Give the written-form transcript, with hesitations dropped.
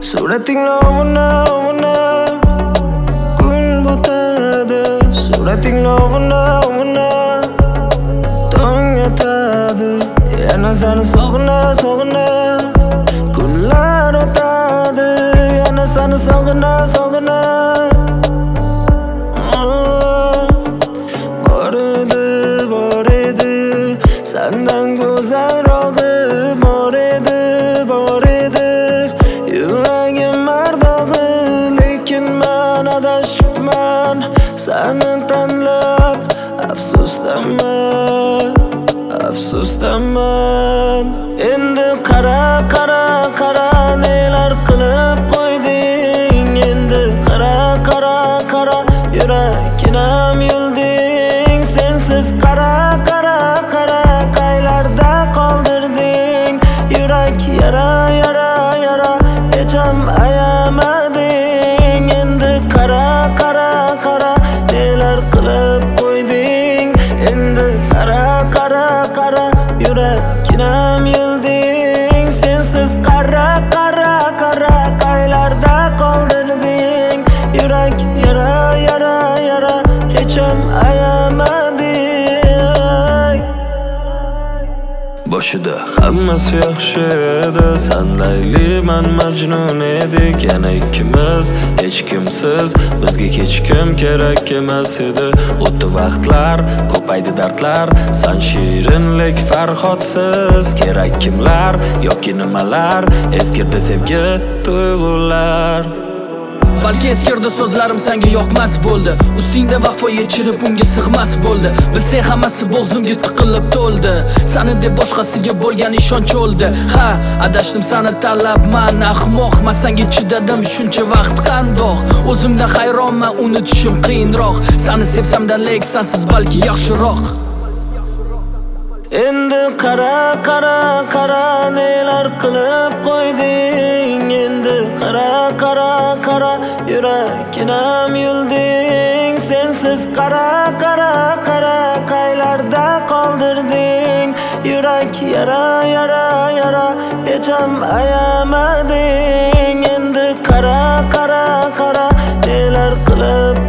Suratingni ovuna kun botadi. Suratingni ovuna tong yotadi. Yana seni sog'ina kunlar o'tadi. Yana seni sog'ina bor edi sendan go'zalrog'i bor edi yuragim mardog'i, lekin men adashibman seni tanlab. Afsusdaman endi qara nelar qilib qo'yding. Endi qara yuraginam yulding. Sensiz qara qaylarda qoldirding. Yurak yara hecham ayamading. Endi qara nelar qilib qo'yding. Endi qara yuraginam yulding. Sensiz qara qaylarda qoldirding. Yurak yara hecham ayamading. Boshida hammasi yaxshi edi, sendayli men majnun edik. Yana ikkimiz hech kimsiz, bizga hech kim kerak emas edi. O'tdi vaqtlar, ko'paydi dardlar, sen shirinlik farhodsiz. Kerak kimlar yoki nimalar, eskirdi sevgi tuyg'ular. Balki eskirdi so'zlarim senga yoqmas bo'ldi. Ustingda vafo yechirib unga sig'mas bo'ldi. Bilsang hammasi bo'g'zimga tiqilib to'ldi. Seni deb boshqasiga bo'lgan ishonch o'ldi. Ha, adashdim seni tanlabman, ahmoqman senga chidadim shuncha vaqt qandoq. O'zimdan hayronman, unutishim qiyinroq. Seni sevsamdan lek sensiz balki yaxshiroq. Endi qara nelar qilib qo'yding. Endi qara yuraginam yulding. Sensiz qara qaylarda qoldirding. Yurak yara hecham ayamading. Endi qara nelar qilib